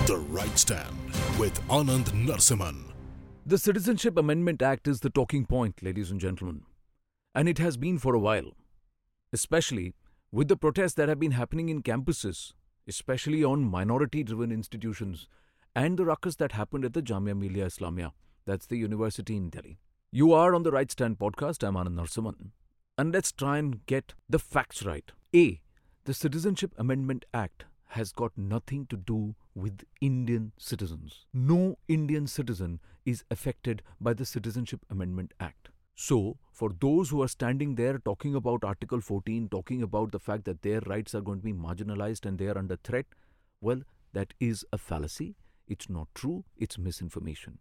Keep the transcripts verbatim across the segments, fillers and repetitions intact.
The Right Stand with Anand Narsiman. The Citizenship Amendment Act is the talking point, ladies and gentlemen. And it has been for a while, especially with the protests that have been happening in campuses, especially on minority-driven institutions, and the ruckus that happened at the Jamia Millia Islamia, that's the university in Delhi. You are on the Right Stand podcast. I'm Anand Narsiman. And let's try and get the facts right. A. The Citizenship Amendment Act has got nothing to do with Indian citizens. No Indian citizen is affected by the Citizenship Amendment Act. So, for those who are standing there talking about Article fourteen, talking about the fact that their rights are going to be marginalized and they are under threat, well, that is a fallacy. It's not true. It's misinformation.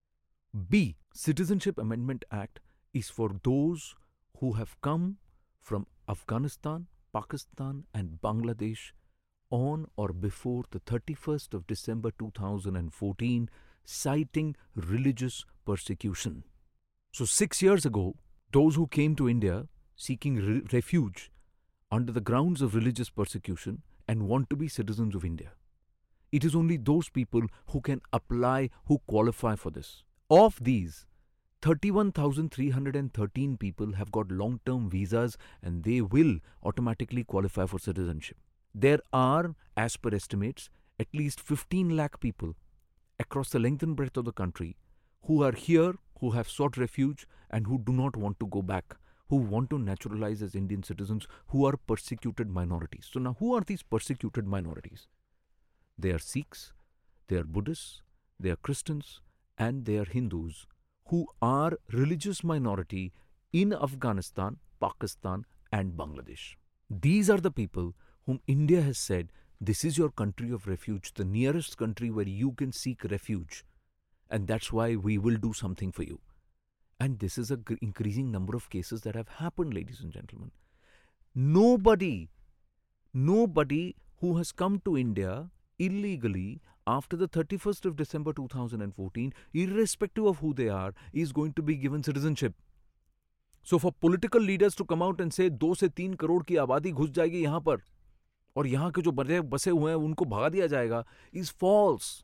B. Citizenship Amendment Act is for those who have come from Afghanistan, Pakistan and Bangladesh on or before the thirty-first of December two thousand fourteen, citing religious persecution. So six years ago, those who came to India seeking re- refuge under the grounds of religious persecution and want to be citizens of India. It is only those people who can apply, who qualify for this. Of these, thirty-one thousand three hundred thirteen people have got long-term visas and they will automatically qualify for citizenship. There are, as per estimates, at least fifteen lakh people across the length and breadth of the country who are here, who have sought refuge and who do not want to go back, who want to naturalize as Indian citizens, who are persecuted minorities. So now who are these persecuted minorities? They are Sikhs, they are Buddhists, they are Christians and they are Hindus who are religious minority in Afghanistan, Pakistan and Bangladesh. These are the people whom India has said, this is your country of refuge, the nearest country where you can seek refuge. And that's why we will do something for you. And this is an g- increasing number of cases that have happened, ladies and gentlemen. Nobody, nobody who has come to India illegally after the thirty-first of December two thousand fourteen, irrespective of who they are, is going to be given citizenship. So for political leaders to come out and say दो से तीन करोड़ की आबादी घुस जाएगी यहाँ पर और यहाँ के जो बड़े बसे हुए हैं उनको भगा दिया जाएगा is false.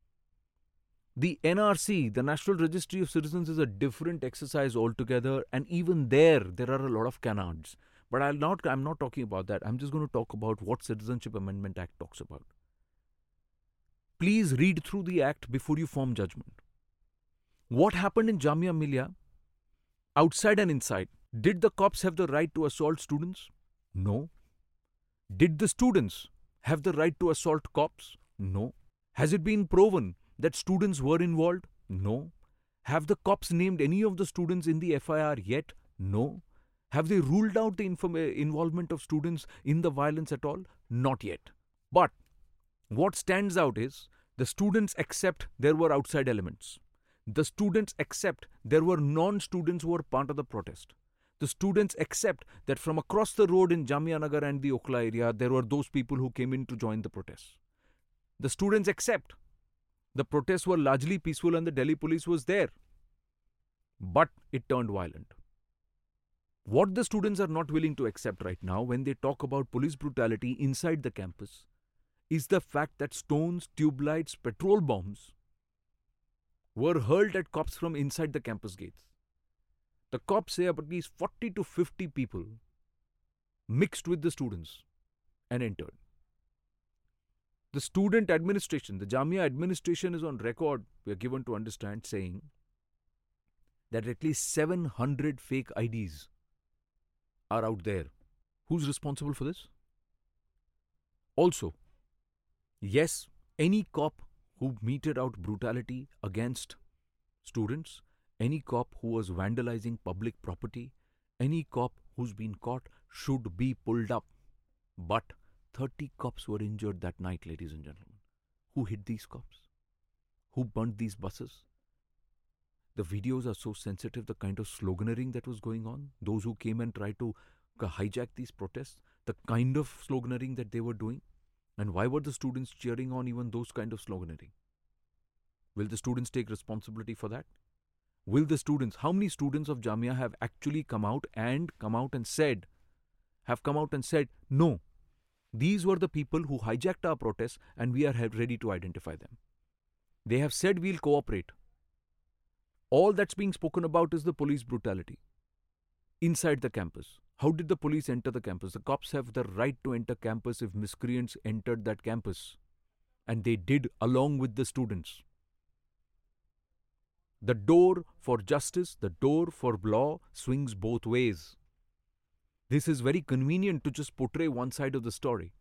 The N R C, the National Registry of Citizens, is a different exercise altogether, and even there, there are a lot of canards. But I'll not, I'm not talking about that. I'm just going to talk about what Citizenship Amendment Act talks about. Please read through the act before you form judgment. What happened in Jamia Millia? Outside and inside. Did the cops have the right to assault students? No. Did the students have the right to assault cops? No. Has it been proven that students were involved? No. Have the cops named any of the students in the F I R yet? No. Have they ruled out the inform- involvement of students in the violence at all? Not yet. But what stands out is the students accept there were outside elements. The students accept there were non-students who were part of the protest. The students accept that from across the road in Jamia Nagar and the Okhla area, there were those people who came in to join the protests. The students accept the protests were largely peaceful and the Delhi police was there. But it turned violent. What the students are not willing to accept right now when they talk about police brutality inside the campus is the fact that stones, tube lights, petrol bombs were hurled at cops from inside the campus gates. The cops say at least forty to fifty people mixed with the students and entered. The student administration, the Jamia administration is on record, we are given to understand, saying that at least seven hundred fake I Ds are out there. Who's responsible for this? Also, yes, any cop who meted out brutality against students, any cop who was vandalizing public property, any cop who's been caught should be pulled up. But thirty cops were injured that night, ladies and gentlemen. Who hit these cops? Who burnt these buses? The videos are so sensitive, the kind of sloganeering that was going on, those who came and tried to hijack these protests, the kind of sloganeering that they were doing. And why were the students cheering on even those kind of sloganeering? Will the students take responsibility for that? Will the students, how many students of Jamia have actually come out and come out and said, have come out and said, no, These were the people who hijacked our protests, and we are ready to identify them. They have said we'll cooperate. All that's being spoken about is the police brutality inside the campus. How did the police enter the campus? The cops have the right to enter campus if miscreants entered that campus. And they did, along with the students. The door for justice, the door for law swings both ways. This is very convenient to just portray one side of the story.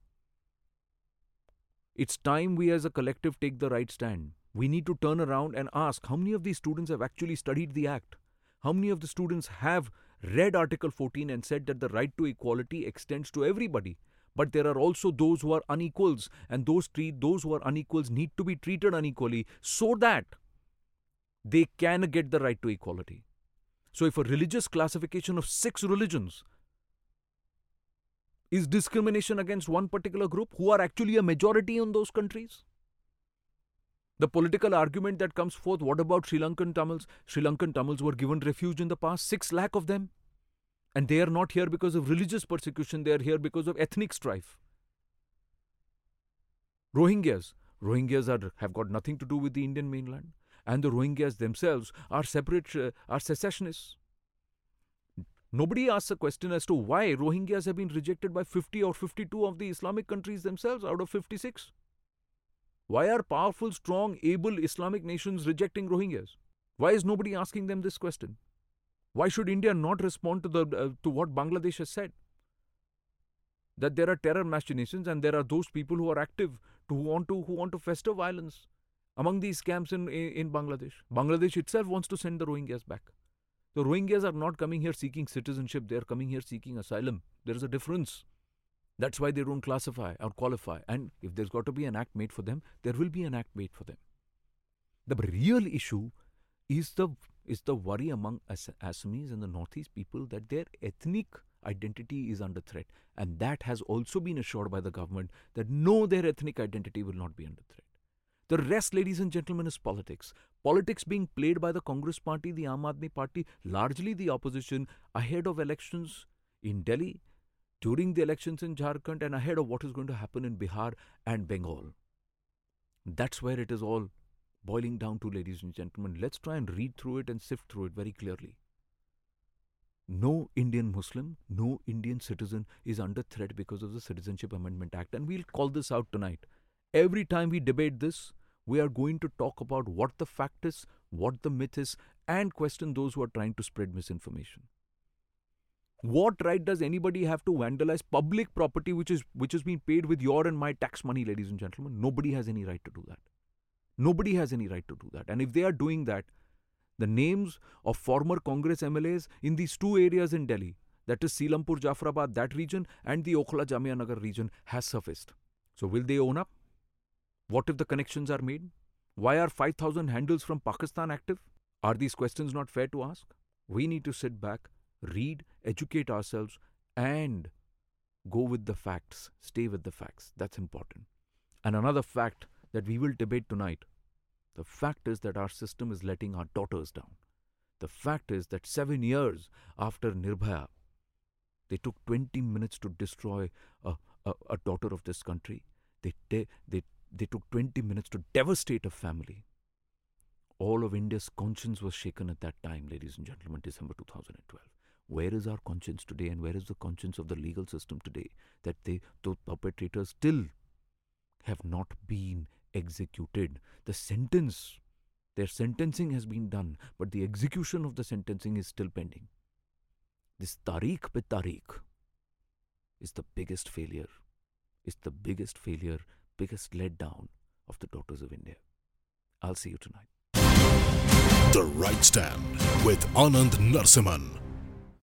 It's time we as a collective take the right stand. We need to turn around and ask how many of these students have actually studied the Act? How many of the students have read Article fourteen and said that the right to equality extends to everybody? But there are also those who are unequals, and those treat those who are unequals need to be treated unequally so that they can get the right to equality. So if a religious classification of six religions is discrimination against one particular group who are actually a majority in those countries, the political argument that comes forth, what about Sri Lankan Tamils? Sri Lankan Tamils were given refuge in the past, six lakh of them. And they are not here because of religious persecution, they are here because of ethnic strife. Rohingyas. Rohingyas are, have got nothing to do with the Indian mainland. And the Rohingyas themselves are separate, uh, are secessionists. Nobody asks a question as to why Rohingyas have been rejected by fifty or fifty-two of the Islamic countries themselves out of fifty-six. Why are powerful, strong, able Islamic nations rejecting Rohingyas? Why is nobody asking them this question? Why should India not respond to the uh, to what Bangladesh has said? That there are terror machinations and there are those people who are active, to, who want to who want to fester violence among these camps in, in, in Bangladesh. Bangladesh itself wants to send the Rohingyas back. The Rohingyas are not coming here seeking citizenship, they are coming here seeking asylum. There is a difference. That's why they don't classify or qualify. And if there's got to be an act made for them, there will be an act made for them. The real issue is the is the worry among As- Assamese and the Northeast people that their ethnic identity is under threat. And that has also been assured by the government that no, their ethnic identity will not be under threat. The rest, ladies and gentlemen, is politics. Politics being played by the Congress party, the Aam Aadmi party, largely the opposition, ahead of elections in Delhi, during the elections in Jharkhand, and ahead of what is going to happen in Bihar and Bengal. That's where it is all boiling down to, ladies and gentlemen. Let's try and read through it and sift through it very clearly. No Indian Muslim, no Indian citizen is under threat because of the Citizenship Amendment Act. And we'll call this out tonight. Every time we debate this, we are going to talk about what the fact is, what the myth is, and question those who are trying to spread misinformation. What right does anybody have to vandalize public property which is which has been paid with your and my tax money, ladies and gentlemen? Nobody has any right to do that. Nobody has any right to do that. And if they are doing that, the names of former Congress M L As in these two areas in Delhi, that is Seelampur, Jafrabad, that region, and the Okhla Jamia Nagar region, has surfaced. So will they own up? What if the connections are made? Why are five thousand handles from Pakistan active? Are these questions not fair to ask? We need to sit back, read, educate ourselves, and go with the facts. Stay with the facts. That's important. And another fact that we will debate tonight, the fact is that our system is letting our daughters down. The fact is that seven years after Nirbhaya, they took twenty minutes to destroy a, a, a daughter of this country. They, they, they, they took twenty minutes to devastate a family. All of India's conscience was shaken at that time, ladies and gentlemen, December two thousand twelve. Where is our conscience today, and where is the conscience of the legal system today, that they, those perpetrators still have not been executed? The sentence, their sentencing has been done, but the execution of the sentencing is still pending. This Tariq pe Tariq is the biggest failure, is the biggest failure, biggest letdown of the daughters of India. I'll see you tonight. The Right Stand with Anand Narsiman.